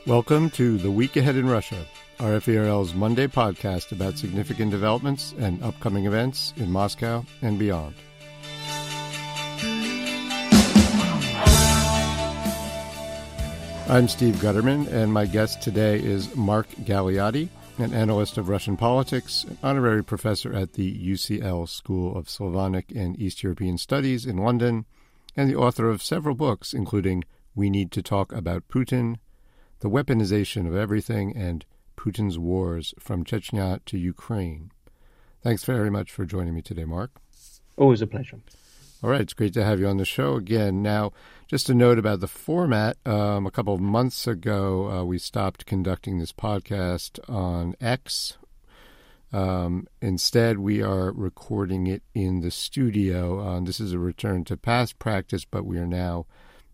Welcome to The Week Ahead in Russia, RFE/RL's Monday podcast about significant developments and upcoming events in Moscow and beyond. I'm Steve Gutterman, and my guest today is Mark Galeotti, an analyst of Russian politics, an honorary professor at the UCL School of Slavonic and East European Studies in London, and the author of several books, including We Need to Talk About Putin, The Weaponization of Everything, and Putin's Wars from Chechnya to Ukraine. Thanks very much for joining me today, Mark. Always a pleasure. All right, it's great to have you on the show again. Now, just a note about the format. A couple of months ago, we stopped conducting this podcast on X. Instead, we are recording it in the studio. This is a return to past practice, but we are now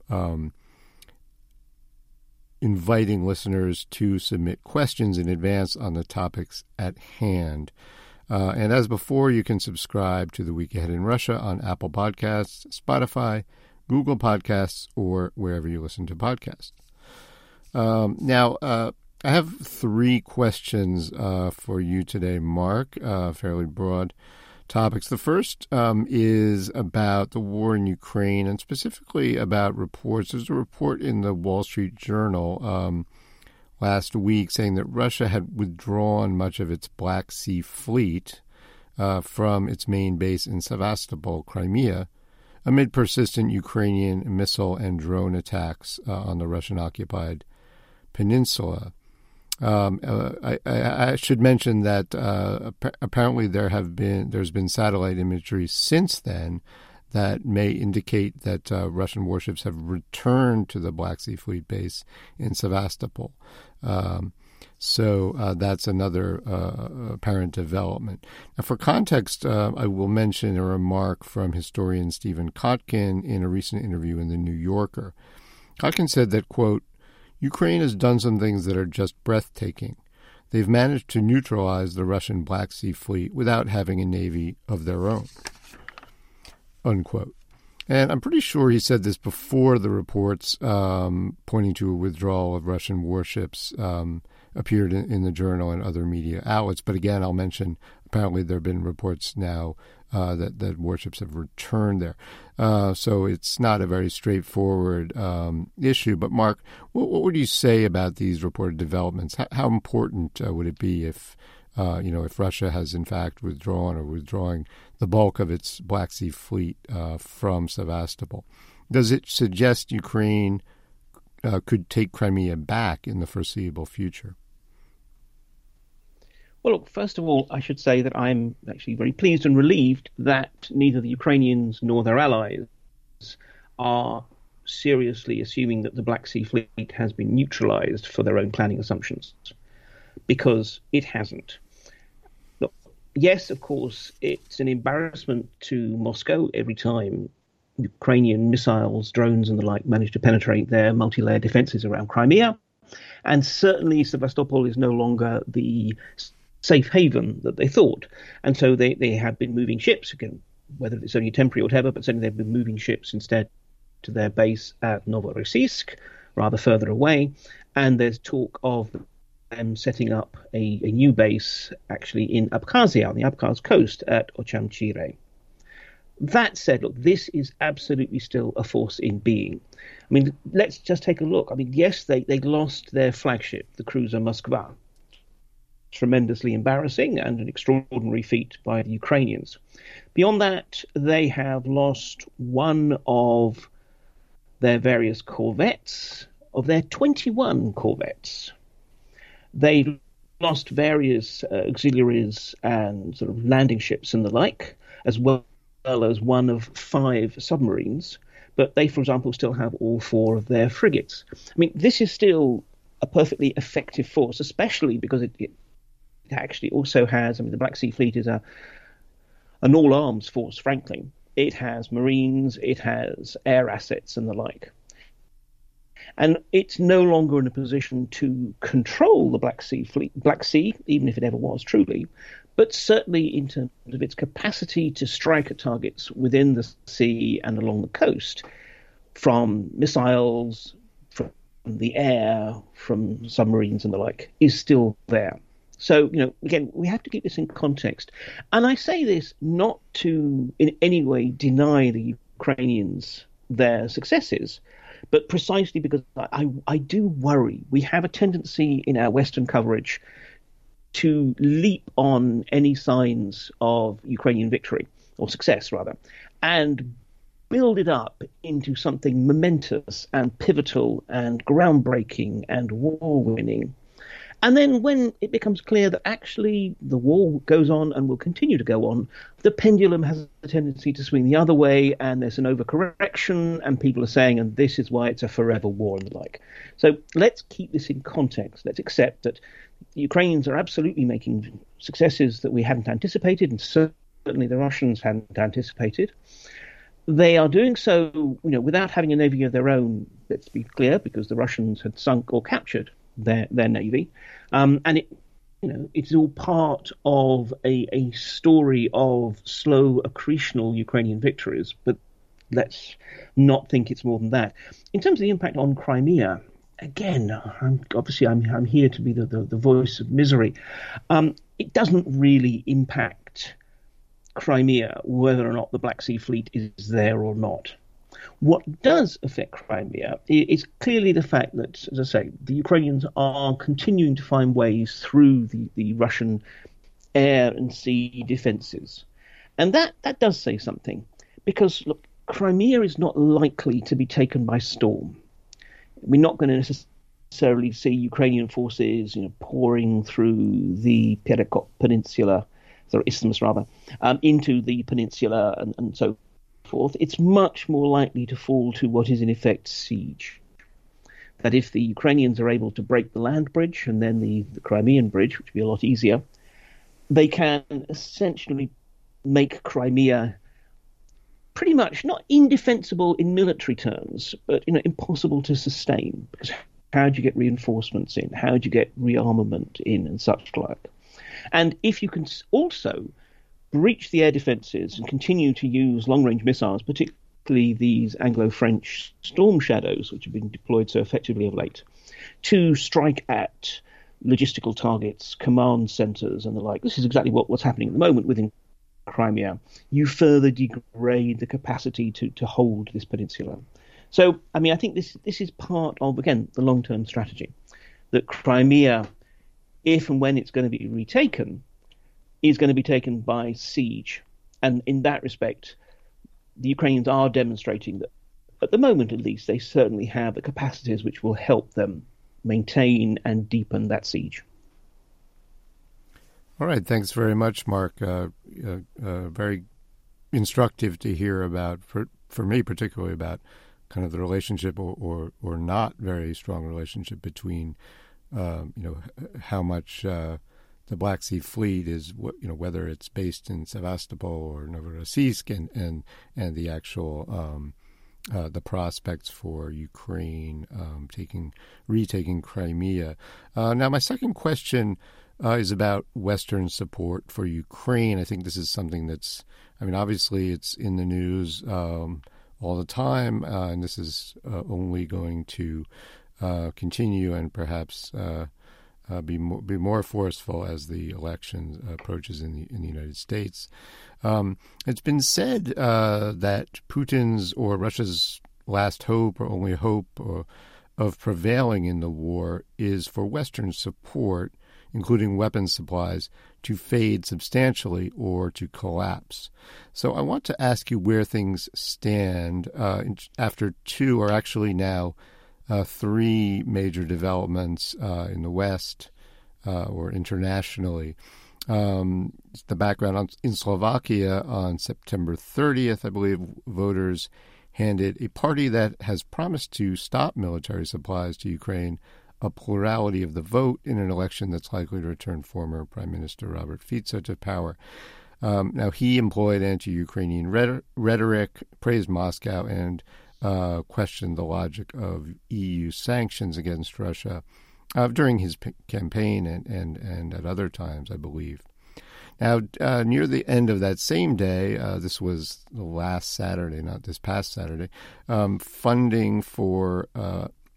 inviting listeners to submit questions in advance on the topics at hand. And as before, you can subscribe to The Week Ahead in Russia on Apple Podcasts, Spotify, Google Podcasts, or wherever you listen to podcasts. Now, I have three questions for you today, Mark, fairly broad topics. The first is about the war in Ukraine, and specifically about reports. There's a report in the Wall Street Journal last week saying that Russia had withdrawn much of its Black Sea fleet from its main base in Sevastopol, Crimea, amid persistent Ukrainian missile and drone attacks on the Russian-occupied peninsula. I should mention that apparently there's been satellite imagery since then that may indicate that Russian warships have returned to the Black Sea Fleet base in Sevastopol. So that's another apparent development. Now, for context, I will mention a remark from historian Stephen Kotkin in a recent interview in The New Yorker. Kotkin said that, quote, Ukraine has done some things that are just breathtaking. They've managed to neutralize the Russian Black Sea Fleet without having a navy of their own, unquote. And I'm pretty sure he said this before the reports pointing to a withdrawal of Russian warships appeared in the Journal and other media outlets. But again, I'll mention apparently there have been reports now that warships have returned there. So it's not a very straightforward issue. But Mark, what would you say about these reported developments? How important would it be if Russia has in fact withdrawn or withdrawing the bulk of its Black Sea fleet from Sevastopol? Does it suggest Ukraine could take Crimea back in the foreseeable future? Well, look, first of all, I should say that I'm actually very pleased and relieved that neither the Ukrainians nor their allies are seriously assuming that the Black Sea Fleet has been neutralized for their own planning assumptions, because it hasn't. Look, yes, of course, it's an embarrassment to Moscow every time Ukrainian missiles, drones and the like manage to penetrate their multi-layer defenses around Crimea. And certainly Sevastopol is no longer the safe haven that they thought. And so they have been moving ships, again, whether it's only temporary or whatever, but certainly they've been moving ships instead to their base at Novorossiysk, rather further away. And there's talk of them setting up a new base actually in Abkhazia, on the Abkhaz coast at Ochamchire. That said, look, this is absolutely still a force in being. I mean, let's just take a look. I mean, yes, they lost their flagship, the cruiser Moskva. Tremendously embarrassing and an extraordinary feat by the Ukrainians. Beyond that, they have lost one of their various corvettes, of their 21 corvettes. They lost various auxiliaries and sort of landing ships and the like, as well as one of 5 submarines. But they, for example, still have all 4 of their frigates. I mean, this is still a perfectly effective force, especially because it actually also has, I mean, the Black Sea Fleet is an all-arms force, frankly. It has marines, it has air assets and the like. And it's no longer in a position to control the Black Sea, even if it ever was truly, but certainly in terms of its capacity to strike at targets within the sea and along the coast, from missiles, from the air, from submarines and the like, is still there. So, again, we have to keep this in context. And I say this not to in any way deny the Ukrainians their successes, but precisely because I do worry. We have a tendency in our Western coverage to leap on any signs of Ukrainian victory, or success rather, and build it up into something momentous and pivotal and groundbreaking and war-winning. And then when it becomes clear that actually the war goes on and will continue to go on, the pendulum has a tendency to swing the other way, and there's an overcorrection, and people are saying, and this is why it's a forever war and the like. So let's keep this in context. Let's accept that the Ukrainians are absolutely making successes that we hadn't anticipated, and certainly the Russians hadn't anticipated. They are doing so, without having a navy of their own, let's be clear, because the Russians had sunk or captured their navy. And it's all part of a story of slow accretional Ukrainian victories, but let's not think it's more than that. In terms of the impact on Crimea, again, I'm here to be the voice of misery. It doesn't really impact Crimea whether or not the Black Sea Fleet is there or not. What does affect Crimea is clearly the fact that, as I say, the Ukrainians are continuing to find ways through the Russian air and sea defences. And that does say something, because, look, Crimea is not likely to be taken by storm. We're not going to necessarily see Ukrainian forces, pouring through the Perekop Peninsula, isthmus rather, into the peninsula and so forth. It's much more likely to fall to what is in effect siege. That if the Ukrainians are able to break the land bridge and then the Crimean bridge, which would be a lot easier, they can essentially make Crimea pretty much not indefensible in military terms, but impossible to sustain. Because how do you get reinforcements in? How do you get rearmament in and such like? And if you can also breach the air defences and continue to use long-range missiles, particularly these Anglo-French Storm Shadows, which have been deployed so effectively of late, to strike at logistical targets, command centres and the like. This is exactly what's happening at the moment within Crimea. You further degrade the capacity to hold this peninsula. So, I think this is part of, again, the long-term strategy, that Crimea, if and when it's going to be retaken, is going to be taken by siege. And in that respect, the Ukrainians are demonstrating that, at the moment at least, they certainly have the capacities which will help them maintain and deepen that siege. All right. Thanks very much, Mark. Very instructive to hear about, for me particularly, about kind of the relationship or not very strong relationship between how much the Black Sea Fleet is, whether it's based in Sevastopol or Novorossiysk, and the actual the prospects for Ukraine retaking Crimea. Now, my second question is about Western support for Ukraine. I think this is something that's, obviously it's in the news all the time, and this is only going to continue and perhaps be more forceful as the election approaches in the United States. It's been said that Putin's or Russia's last hope or only hope of prevailing in the war is for Western support, including weapons supplies, to fade substantially or to collapse. So I want to ask you where things stand after two, or actually now three major developments in the West or internationally. The background in Slovakia on September 30th, I believe, voters handed a party that has promised to stop military supplies to Ukraine a plurality of the vote in an election that's likely to return former Prime Minister Robert Fico to power. Now, he employed anti-Ukrainian rhetoric, praised Moscow, and questioned the logic of EU sanctions against Russia during his campaign and at other times, I believe. Now, near the end of that same day, this was the last Saturday, not this past Saturday, funding for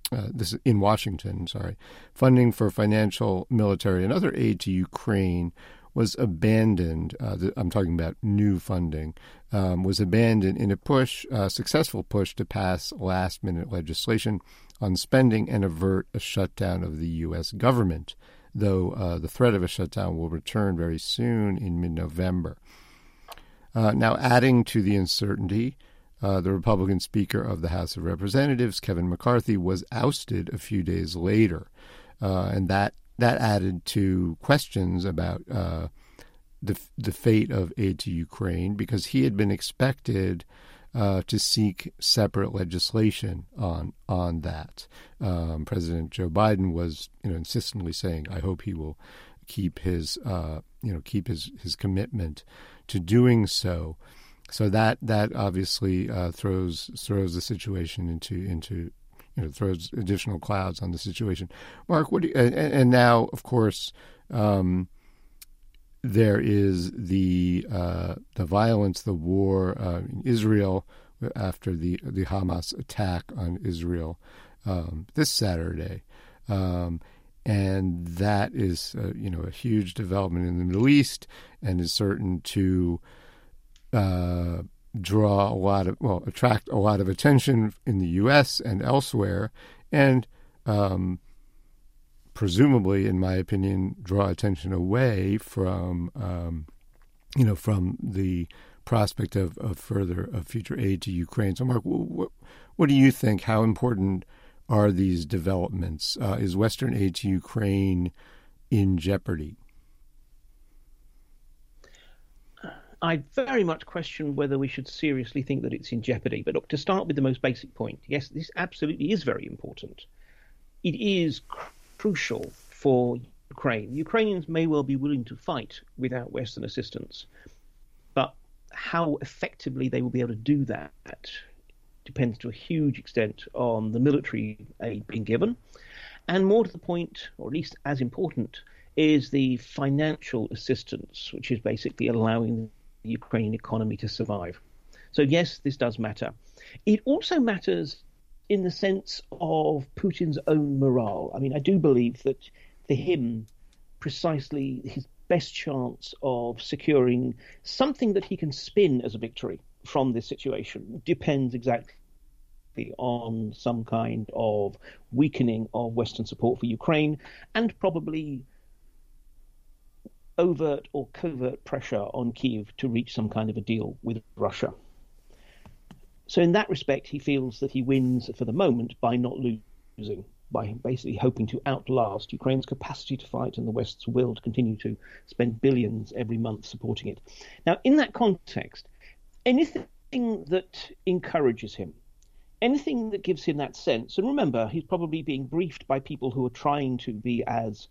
this is in Washington, funding for financial, military, and other aid to Ukraine was abandoned. I'm talking about new funding, was abandoned in a successful push to pass last-minute legislation on spending and avert a shutdown of the U.S. government, though the threat of a shutdown will return very soon in mid-November. Now, adding to the uncertainty, the Republican Speaker of the House of Representatives, Kevin McCarthy, was ousted a few days later, and that added to questions about the fate of aid to Ukraine, because he had been expected to seek separate legislation on that. President Joe Biden was, insistently saying, "I hope he will keep his commitment to doing so." So that obviously throws the situation into throws additional clouds on the situation. Mark, what do you, and now, of course, there is the violence, the war in Israel after the Hamas attack on Israel this Saturday, and that is a huge development in the Middle East, and is certain to attract a lot of attention in the U.S. and elsewhere, and presumably, in my opinion, draw attention away from the prospect of future aid to Ukraine. So, Mark, what do you think? How important are these developments? Is Western aid to Ukraine in jeopardy? I very much question whether we should seriously think that it's in jeopardy. But look, to start with the most basic point, yes, this absolutely is very important. It is crucial for Ukraine. Ukrainians may well be willing to fight without Western assistance, but how effectively they will be able to do that depends to a huge extent on the military aid being given. And more to the point, or at least as important, is the financial assistance, which is basically allowing the Ukrainian economy to survive. So yes, this does matter. It also matters in the sense of Putin's own morale. I mean, I do believe that for him, precisely his best chance of securing something that he can spin as a victory from this situation depends exactly on some kind of weakening of Western support for Ukraine, and probably overt or covert pressure on Kyiv to reach some kind of a deal with Russia. So in that respect, he feels that he wins for the moment by not losing, by basically hoping to outlast Ukraine's capacity to fight and the West's will to continue to spend billions every month supporting it. Now, in that context, anything that encourages him, anything that gives him that sense, and remember, he's probably being briefed by people who are trying to be as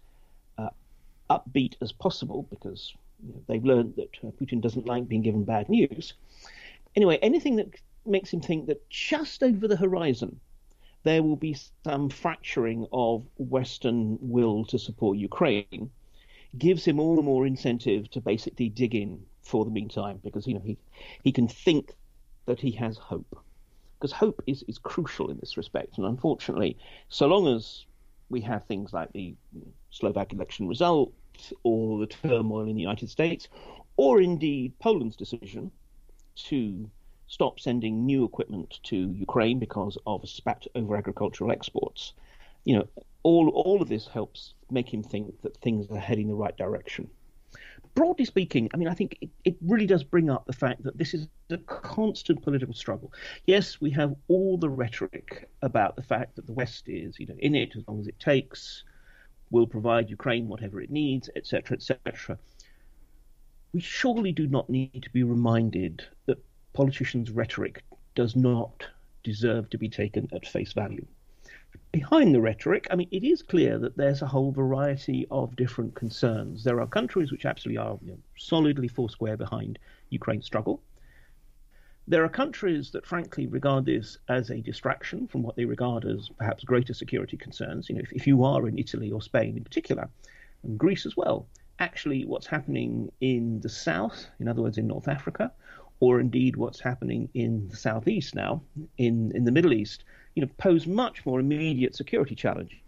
upbeat as possible, because they've learned that Putin doesn't like being given bad news. Anyway, anything that makes him think that just over the horizon there will be some fracturing of Western will to support Ukraine gives him all the more incentive to basically dig in for the meantime, because he can think that he has hope, because hope is crucial in this respect. And unfortunately, so long as we have things like the Slovak election result, or the turmoil in the United States, or indeed Poland's decision to stop sending new equipment to Ukraine because of a spat over agricultural exports, all of this helps make him think that things are heading the right direction. Broadly speaking, I mean, I think it really does bring up the fact that this is a constant political struggle. Yes, we have all the rhetoric about the fact that the West is, in it as long as it takes, will provide Ukraine whatever it needs, etc., etc. We surely do not need to be reminded that politicians' rhetoric does not deserve to be taken at face value. Behind the rhetoric, I mean, it is clear that there's a whole variety of different concerns. There are countries which absolutely are solidly foursquare behind Ukraine's struggle. There are countries that frankly regard this as a distraction from what they regard as perhaps greater security concerns. If you are in Italy or Spain in particular, and Greece as well, actually what's happening in the south, in other words in North Africa, or indeed what's happening in the southeast now, in the Middle East, pose much more immediate security challenges.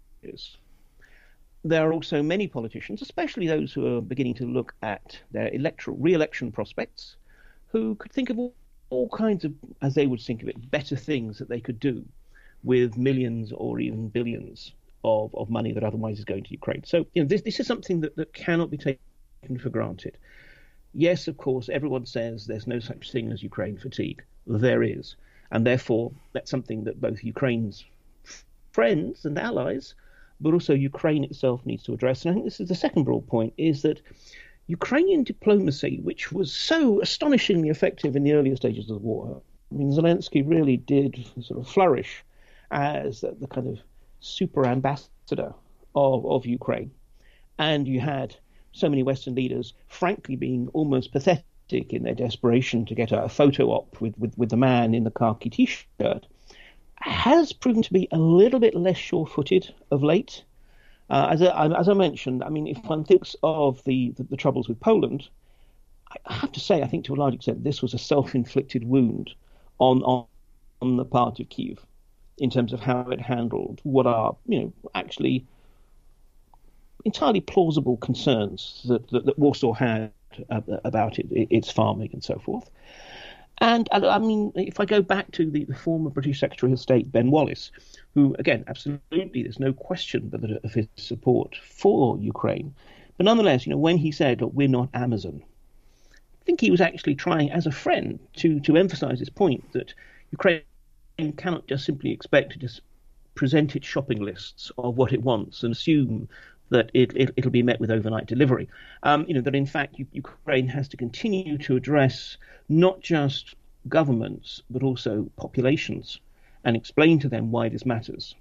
There are also many politicians, especially those who are beginning to look at their re-election prospects, who could think of all kinds of, as they would think of it, better things that they could do with millions or even billions of money that otherwise is going to Ukraine. So, this is something that cannot be taken for granted. Yes, of course, everyone says there's no such thing as Ukraine fatigue. There is. And therefore, that's something that both Ukraine's friends and allies, but also Ukraine itself needs to address. And I think this is the second broad point, is that Ukrainian diplomacy, which was so astonishingly effective in the earlier stages of the war, I mean, Zelensky really did sort of flourish as the kind of super ambassador of Ukraine. And you had so many Western leaders, frankly, being almost pathetic in their desperation to get a photo op with the man in the khaki T-shirt, has proven to be a little bit less sure-footed of late. As I mentioned, I mean, if one thinks of the troubles with Poland, I have to say, I think to a large extent, this was a self-inflicted wound on the part of Kyiv in terms of how it handled what are, actually entirely plausible concerns that Warsaw had about its farming and so forth. And I mean, if I go back to the former British Secretary of State, Ben Wallace, who, again, absolutely, there's no question of his support for Ukraine. But nonetheless, when he said, look, we're not Amazon, I think he was actually trying, as a friend, to emphasize his point that Ukraine cannot just simply expect to just present its shopping lists of what it wants and assume that it'll be met with overnight delivery. That in fact Ukraine has to continue to address not just governments but also populations and explain to them why this matters.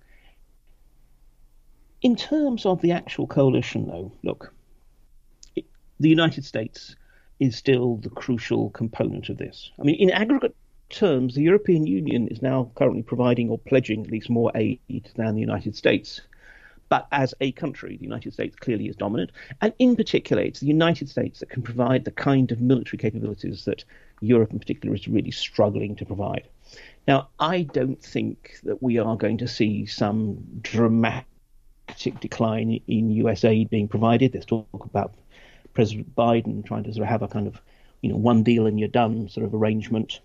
In terms of the actual coalition, though, look, the United States is still the crucial component of this. I mean, in aggregate terms, the European Union is now currently providing or pledging at least more aid than the United States. But as a country, the United States clearly is dominant. And in particular, it's the United States that can provide the kind of military capabilities that Europe in particular is really struggling to provide. Now, I don't think that we are going to see some dramatic decline in US aid being provided. There's talk about President Biden trying to sort of have a kind of, one deal and you're done sort of arrangement.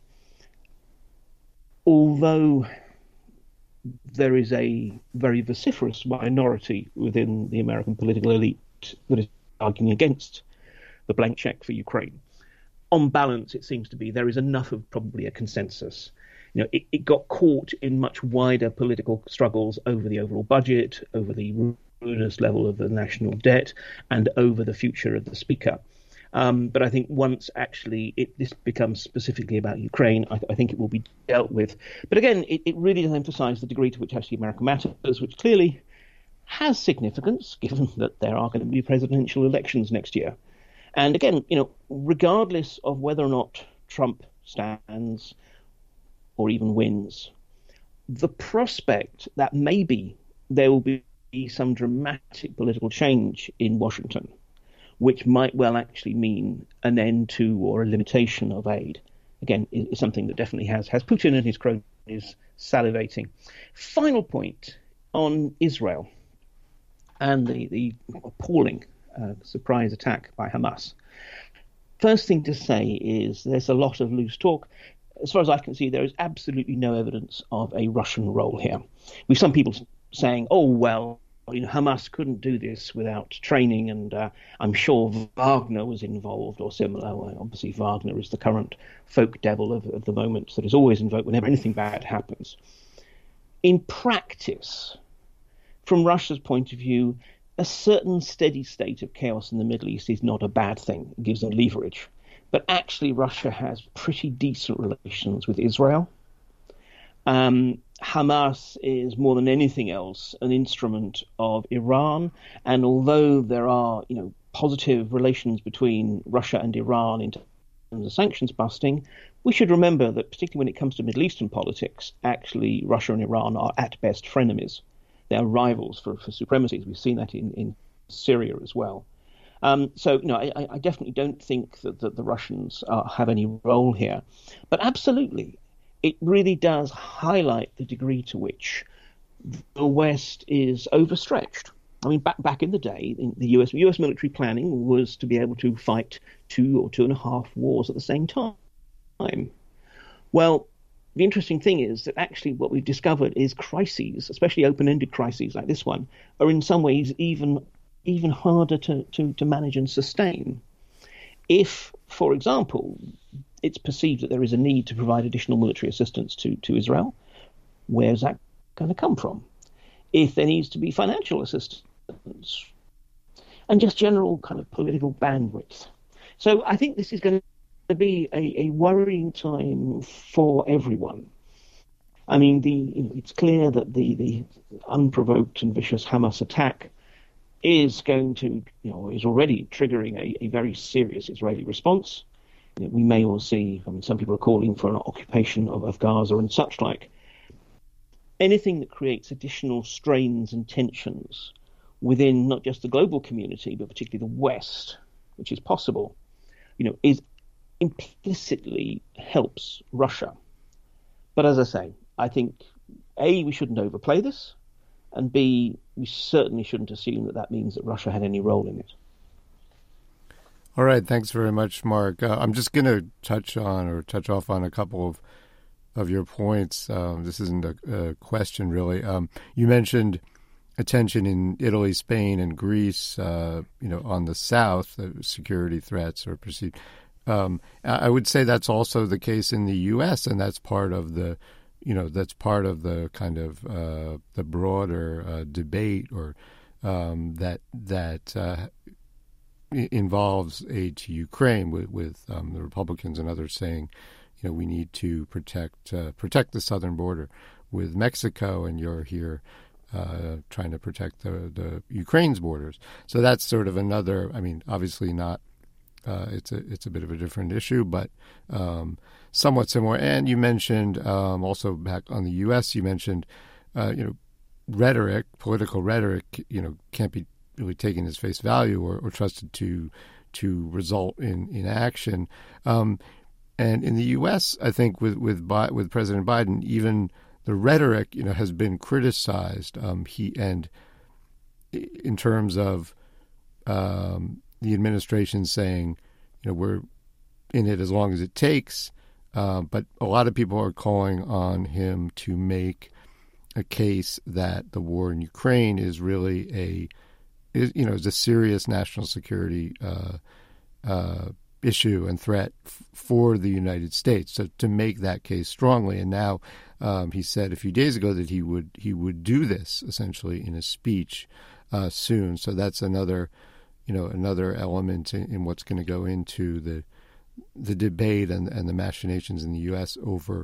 Although there is a very vociferous minority within the American political elite that is arguing against the blank check for Ukraine. On balance, it seems to be there is enough of probably a consensus. It got caught in much wider political struggles over the overall budget, over the ruinous level of the national debt, and over the future of the speaker. But I think once actually this becomes specifically about Ukraine, I think it will be dealt with. But again, it really does emphasize the degree to which actually America matters, which clearly has significance given that there are going to be presidential elections next year. And again, regardless of whether or not Trump stands or even wins, the prospect that maybe there will be some dramatic political change in Washington, which might well actually mean an end to or a limitation of aid, again, is something that definitely has Putin and his cronies salivating. Final point on Israel and the appalling surprise attack by Hamas. First thing to say is there's a lot of loose talk. As far as I can see, there is absolutely no evidence of a Russian role here. We've some people saying, oh, well, Hamas couldn't do this without training, and I'm sure Wagner was involved or similar. Well, obviously, Wagner is the current folk devil of the moment that is always invoked whenever anything bad happens. In practice, from Russia's point of view, a certain steady state of chaos in the Middle East is not a bad thing. It gives them leverage. But actually, Russia has pretty decent relations with Israel. Hamas is more than anything else an instrument of Iran, and although there are, positive relations between Russia and Iran in terms of sanctions busting, we should remember that particularly when it comes to Middle Eastern politics, actually Russia and Iran are at best frenemies. They are rivals for supremacy. We've seen that in Syria as well. So, I definitely don't think that the Russians have any role here, but absolutely. it really does highlight the degree to which the West is overstretched. I mean, back in the day, in the US military planning was to be able to fight 2 or 2.5 wars at the same time. Well, the interesting thing is that actually what we've discovered is crises, especially open-ended crises like this one, are in some ways even harder to manage and sustain. If, for example, it's perceived that there is a need to provide additional military assistance to Israel, where's that going to come from? If there needs to be financial assistance and just general kind of political bandwidth. So I think this is going to be a worrying time for everyone. I mean, it's clear that the unprovoked and vicious Hamas attack is going to, is already triggering a very serious Israeli response. We may well see, some people are calling for an occupation of Gaza and such like. Anything that creates additional strains and tensions within not just the global community, but particularly the West, which is possible, is implicitly helps Russia. But as I say, I think, A, we shouldn't overplay this, and B, we certainly shouldn't assume that means that Russia had any role in it. All right, thanks very much, Mark. I'm just going to touch off on a couple of your points. This isn't a question, really. You mentioned attention in Italy, Spain, and Greece, on the south, the security threats are perceived. I would say that's also the case in the U.S., and that's part of the kind of the broader debate or that involves aid to Ukraine, with the Republicans and others saying, we need to protect the southern border with Mexico, and you're here trying to protect the Ukraine's borders. So that's sort of another. I mean, obviously not. It's a bit of a different issue, but somewhat similar. And you mentioned also back on the U.S. You mentioned rhetoric, political rhetoric. Can't be really taken as face value or trusted to result in action. And in the U.S., I think with President Biden, even the rhetoric has been criticized. In terms of the administration saying, we're in it as long as it takes, but a lot of people are calling on him to make a case that the war in Ukraine is really is a serious national security issue and threat for the United States. So to make that case strongly, and now he said a few days ago that he would do this essentially in a speech soon. So that's another element in what's going to go into the debate and the machinations in the U.S. over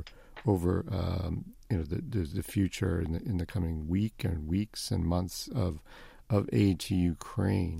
the future in the coming weeks and months of aid to Ukraine.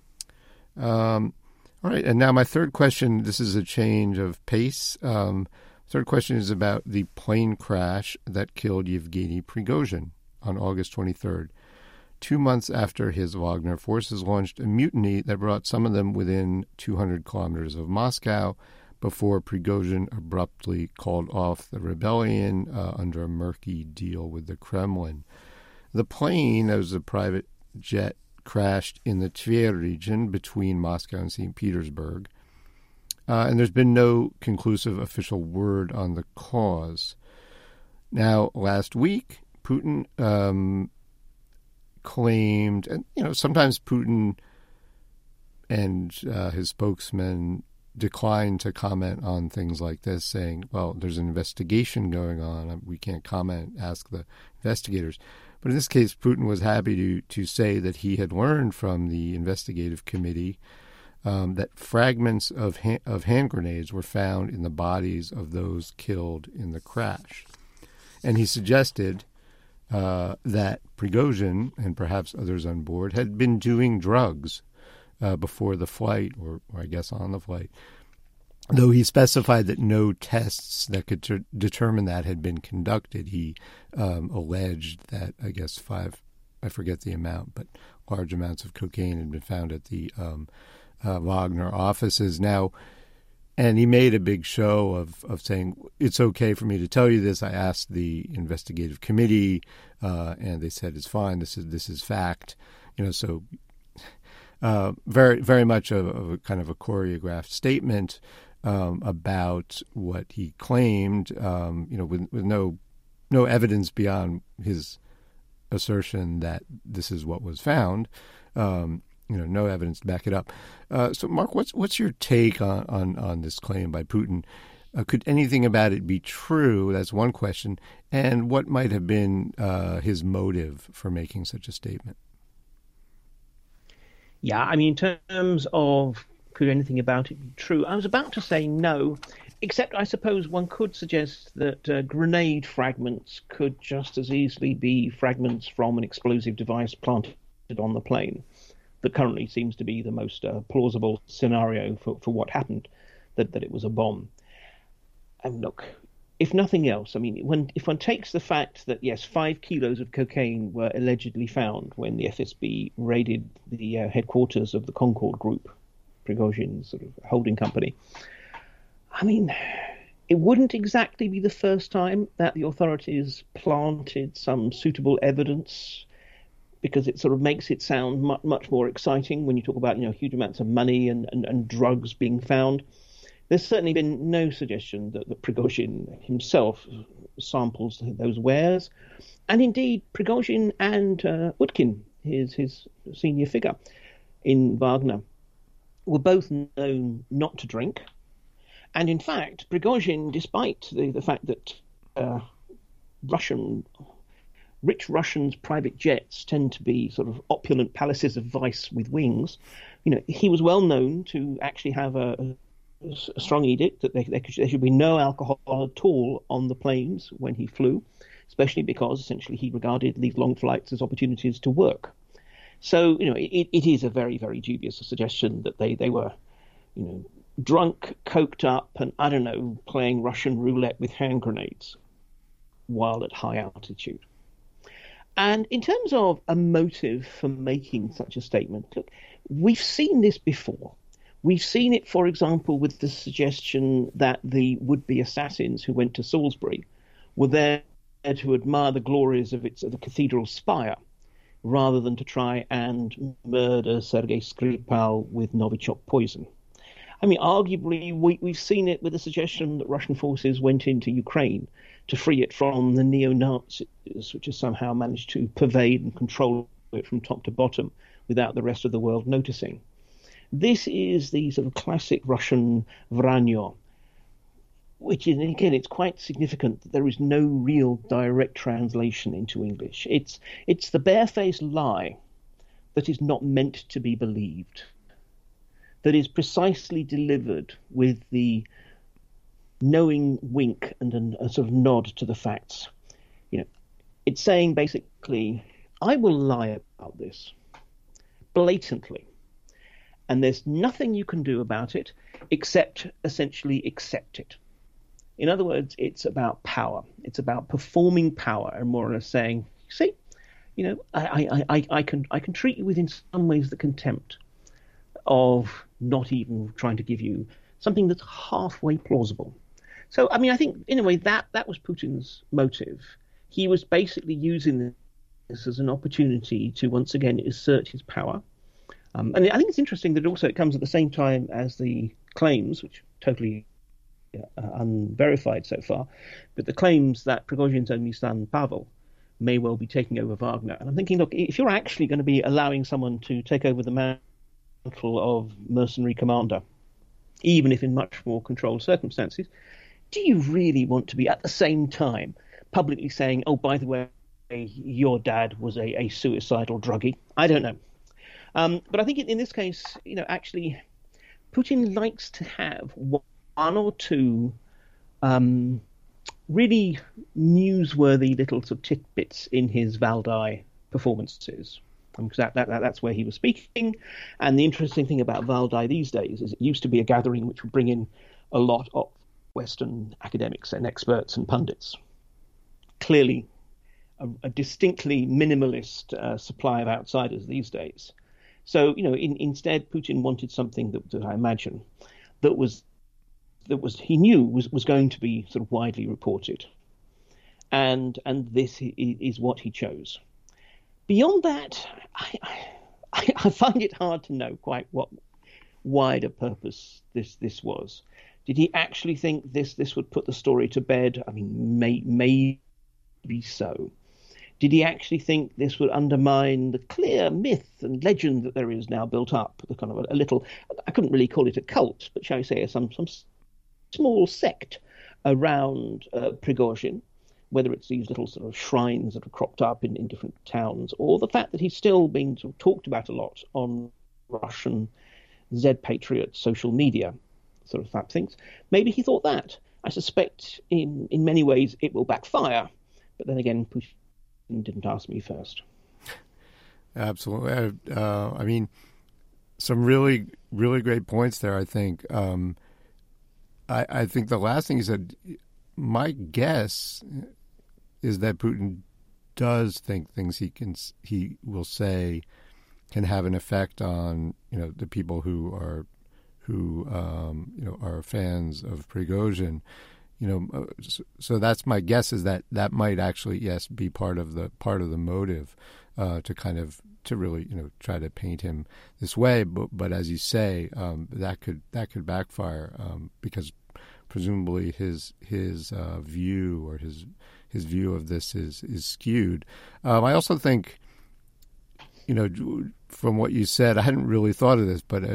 All right, and now my third question, this is a change of pace. Third question is about the plane crash that killed Yevgeny Prigozhin on August 23rd. 2 months after his Wagner forces launched a mutiny that brought some of them within 200 kilometers of Moscow before Prigozhin abruptly called off the rebellion under a murky deal with the Kremlin. The plane, that was a private jet, crashed in the Tver region between Moscow and St. Petersburg. And there's been no conclusive official word on the cause. Now, last week, Putin claimed, and sometimes Putin and his spokesman decline to comment on things like this, saying, well, there's an investigation going on. We can't comment, ask the investigators. But in this case, Putin was happy to say that he had learned from the investigative committee that fragments of hand grenades were found in the bodies of those killed in the crash. And he suggested that Prigozhin, and perhaps others on board, had been doing drugs before the flight, or I guess on the flight, though he specified that no tests that could determine that had been conducted. He alleged that, I guess, I forget the amount, but large amounts of cocaine had been found at the Wagner offices. Now, And he made a big show of saying, it's okay for me to tell you this. I asked the investigative committee, and they said it's fine. This is fact. So very, very much of a kind of a choreographed statement about what he claimed, with no evidence beyond his assertion that this is what was found. No evidence to back it up. So, Mark, what's your take on this claim by Putin? Could anything about it be true? That's one question. And what might have been his motive for making such a statement? Yeah, I mean, in terms of could anything about it be true, I was about to say no, except I suppose one could suggest that grenade fragments could just as easily be fragments from an explosive device planted on the plane. That currently seems to be the most plausible scenario for what happened, that it was a bomb. And look, if nothing else, I mean, if one takes the fact that, yes, 5 kilos of cocaine were allegedly found when the FSB raided the headquarters of the Concorde Group, Prigozhin's sort of holding company, I mean, it wouldn't exactly be the first time that the authorities planted some suitable evidence, because it sort of makes it sound much more exciting when you talk about, huge amounts of money and drugs being found. There's certainly been no suggestion that Prigozhin himself samples those wares. And indeed, Prigozhin and Utkin, his senior figure in Wagner, were both known not to drink. And in fact, Prigozhin, despite the fact that rich Russians' private jets tend to be sort of opulent palaces of vice with wings, he was well known to actually have a strong edict that there should be no alcohol at all on the planes when he flew, especially because essentially he regarded these long flights as opportunities to work. So, it is a very, very dubious suggestion that they were, drunk, coked up, and, I don't know, playing Russian roulette with hand grenades while at high altitude. And in terms of a motive for making such a statement, look, we've seen this before. We've seen it, for example, with the suggestion that the would-be assassins who went to Salisbury were there to admire the glories of the cathedral spire, rather than to try and murder Sergei Skripal with Novichok poison. I mean, arguably, we've seen it with the suggestion that Russian forces went into Ukraine to free it from the neo-Nazis, which has somehow managed to pervade and control it from top to bottom without the rest of the world noticing. This is the sort of classic Russian vranyo, which is, again, it's quite significant that there is no real direct translation into English. It's the barefaced lie that is not meant to be believed, that is precisely delivered with the knowing wink and a sort of nod to the facts. It's saying basically, I will lie about this blatantly, and there's nothing you can do about it except essentially accept it. In other words, it's about power. It's about performing power and more or less saying, see, I can treat you with in some ways the contempt of not even trying to give you something that's halfway plausible. So, I mean, I think in a way that was Putin's motive. He was basically using this as an opportunity to once again assert his power. And I think it's interesting that also it comes at the same time as the claims, which totally unverified so far, but the claims that Prigozhin's only son, Pavel, may well be taking over Wagner. And I'm thinking, look, if you're actually going to be allowing someone to take over the mantle of mercenary commander, even if in much more controlled circumstances, do you really want to be at the same time publicly saying, oh, by the way, your dad was a suicidal druggie? I don't know. But I think in this case, actually, Putin likes to have one or two really newsworthy little sort of tidbits in his Valdai performances. Because that's where he was speaking. And the interesting thing about Valdai these days is it used to be a gathering which would bring in a lot of Western academics and experts and pundits. Clearly, a distinctly minimalist supply of outsiders these days. So, instead, Putin wanted something that I imagine that was he knew was going to be sort of widely reported, and this is what he chose. Beyond that, I find it hard to know quite what wider purpose this was. Did he actually think this would put the story to bed? I mean, maybe so. Did he actually think this would undermine the clear myth and legend that there is now built up? The kind of a little, I couldn't really call it a cult, but shall I say some small sect around Prigozhin, whether it's these little sort of shrines that have cropped up in different towns, or the fact that he's still being sort of talked about a lot on Russian Z-Patriot social media sort of type things. Maybe he thought that. I suspect in many ways it will backfire. But then again, Putin didn't ask me first. Absolutely. I mean, some really, really great points there, I think. I think the last thing he said, my guess is that Putin does think things he will say can have an effect on, the people who are fans of Prigozhin. So that's my guess, is that might actually, yes, be part of the motive to really try to paint him this way. But as you say, that could backfire, because presumably his view or his view of this is skewed. I also think, from what you said, I hadn't really thought of this, but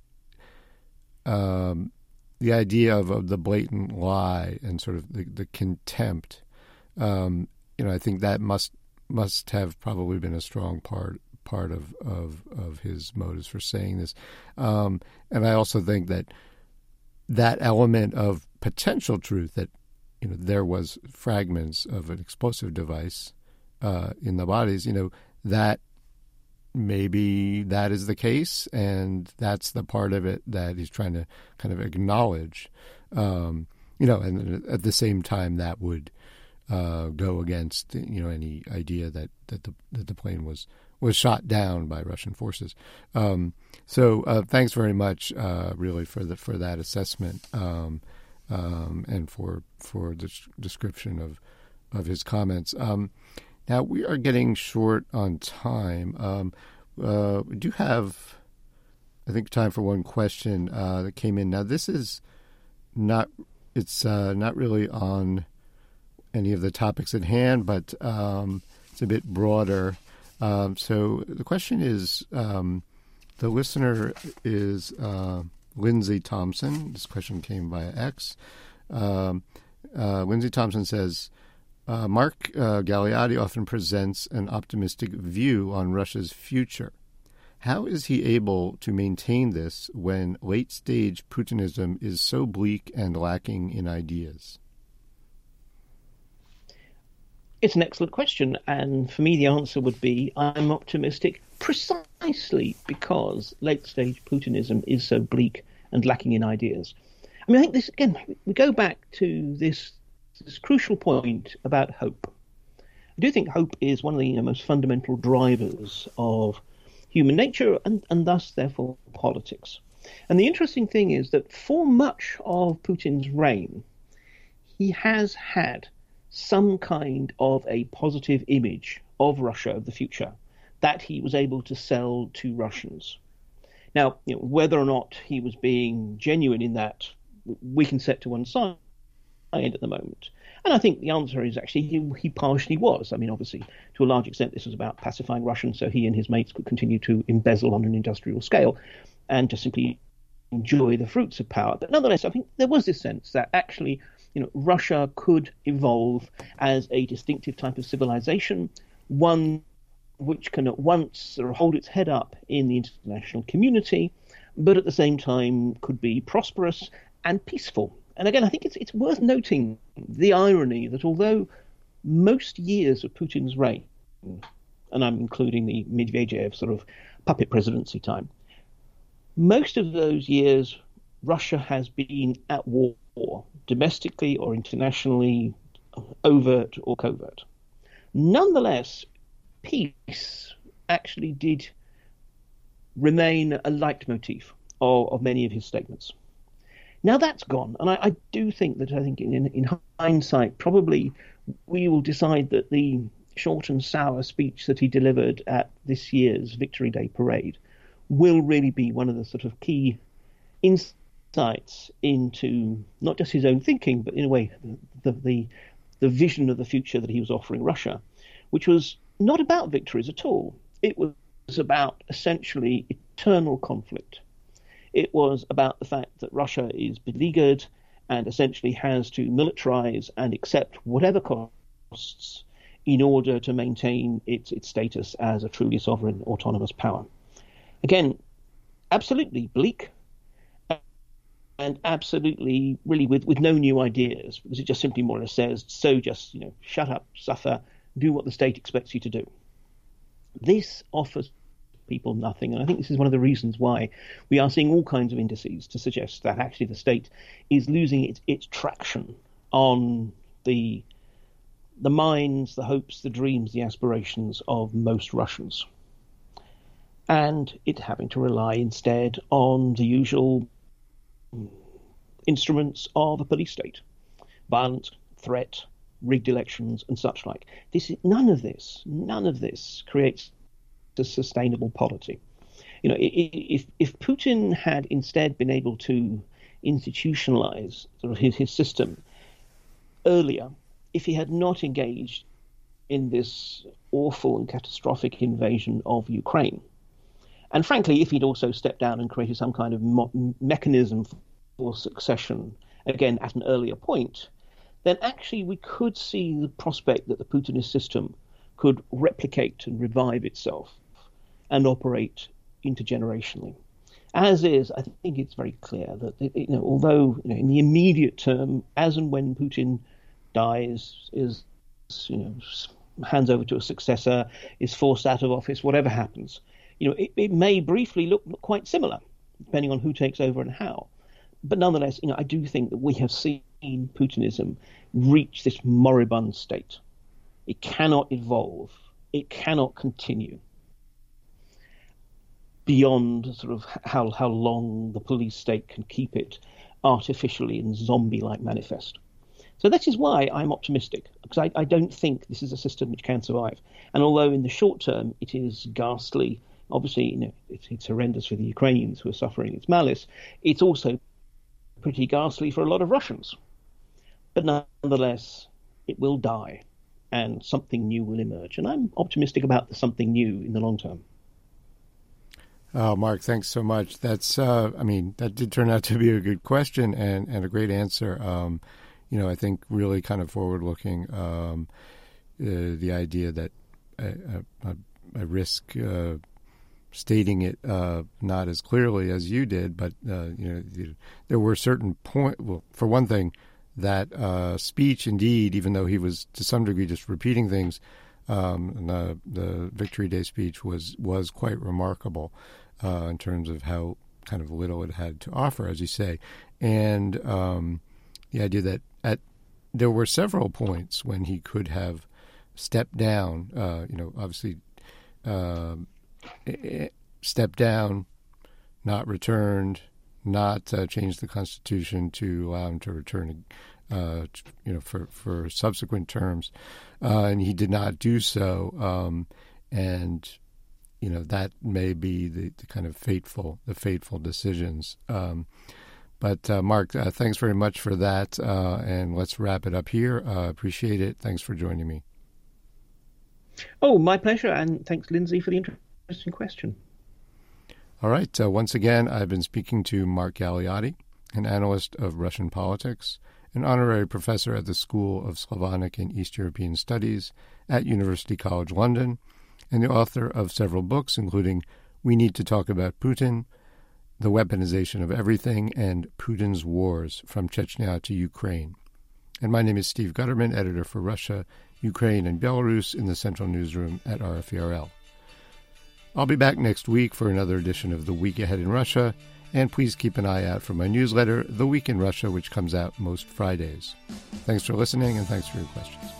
the idea of the blatant lie and sort of the contempt, I think that must have probably been a strong part of his motives for saying this. And I also think that element of potential truth, that there was fragments of an explosive device in the bodies, that maybe that is the case, and that's the part of it that he's trying to kind of acknowledge, and at the same time that would go against any idea that the plane was shot down by Russian forces. So thanks very much, really, for that assessment, and for the description of his comments. Now, we are getting short on time. We do have, I think, time for one question that came in. Now, this is not really on any of the topics at hand, but it's a bit broader. So the question is, the listener is Lindsay Thompson. This question came via X. Lindsay Thompson says, Mark Galeotti often presents an optimistic view on Russia's future. How is he able to maintain this when late-stage Putinism is so bleak and lacking in ideas? It's an excellent question, and for me the answer would be I'm optimistic precisely because late-stage Putinism is so bleak and lacking in ideas. I mean, I think this, again, we go back to this crucial point about hope. I do think hope is one of the most fundamental drivers of human nature and thus, therefore, politics. And the interesting thing is that for much of Putin's reign, he has had some kind of a positive image of Russia of the future that he was able to sell to Russians. Now, whether or not he was being genuine in that, we can set to one side at the moment. And I think the answer is actually he partially was. I mean, obviously, to a large extent, this was about pacifying Russians so he and his mates could continue to embezzle on an industrial scale and to simply enjoy the fruits of power. But nonetheless, I think there was this sense that actually, Russia could evolve as a distinctive type of civilization, one which can at once sort of hold its head up in the international community, but at the same time could be prosperous and peaceful. And again, I think it's worth noting the irony that although most years of Putin's reign, and I'm including the Medvedev sort of puppet presidency time, most of those years Russia has been at war, domestically or internationally, overt or covert. Nonetheless, peace actually did remain a leitmotif of many of his statements. Now that's gone, and I do think that in hindsight, probably we will decide that the short and sour speech that he delivered at this year's Victory Day parade will really be one of the sort of key insights into not just his own thinking, but in a way the vision of the future that he was offering Russia, which was not about victories at all. It was about essentially eternal conflict. It was about the fact that Russia is beleaguered and essentially has to militarize and accept whatever costs in order to maintain its status as a truly sovereign, autonomous power. Again, absolutely bleak and absolutely really with no new ideas, because it just simply more or less says, so just, shut up, suffer, do what the state expects you to do. This offers people nothing, and I think this is one of the reasons why we are seeing all kinds of indices to suggest that actually the state is losing its traction on the minds, the hopes, the dreams, the aspirations of most Russians, and it having to rely instead on the usual instruments of a police state: violence, threat, rigged elections, and such like. None of this creates a sustainable polity. If Putin had instead been able to institutionalize sort of his system earlier, if he had not engaged in this awful and catastrophic invasion of Ukraine, and frankly, if he'd also stepped down and created some kind of mechanism for succession, again at an earlier point, then actually we could see the prospect that the Putinist system could replicate and revive itself and operate intergenerationally. As is, I think it's very clear that although in the immediate term, as and when Putin dies, hands over to a successor, is forced out of office, whatever happens, it may briefly look quite similar, depending on who takes over and how. But nonetheless, I do think that we have seen Putinism reach this moribund state. It cannot evolve. It cannot continue beyond sort of how long the police state can keep it artificially and zombie-like manifest. So that is why I'm optimistic, because I don't think this is a system which can survive. And although in the short term it is ghastly, obviously it's horrendous for the Ukrainians who are suffering its malice, it's also pretty ghastly for a lot of Russians. But nonetheless, it will die and something new will emerge. And I'm optimistic about the something new in the long term. Oh, Mark, thanks so much. That's, that did turn out to be a good question and a great answer. I think really kind of forward-looking, the idea that I risk stating it not as clearly as you did, but, there were certain points. Well, for one thing, that speech, indeed, even though he was to some degree just repeating things, the Victory Day speech was quite remarkable in terms of how kind of little it had to offer, as you say. And the idea that there were several points when he could have stepped down, obviously stepped down, not returned, not changed the Constitution to allow him to return, for subsequent terms, and he did not do so. And that may be the kind of fateful decisions. But Mark, thanks very much for that, and let's wrap it up here. Appreciate it. Thanks for joining me. Oh, my pleasure, and thanks, Lindsay, for the interesting question. All right. Once again, I've been speaking to Mark Galeotti, an analyst of Russian politics, an honorary professor at the School of Slavonic and East European Studies at University College London, and the author of several books, including We Need to Talk About Putin, The Weaponization of Everything, and Putin's Wars, From Chechnya to Ukraine. And my name is Steve Gutterman, editor for Russia, Ukraine, and Belarus in the Central Newsroom at RFERL. I'll be back next week for another edition of The Week Ahead in Russia, and please keep an eye out for my newsletter, The Week in Russia, which comes out most Fridays. Thanks for listening, and thanks for your questions.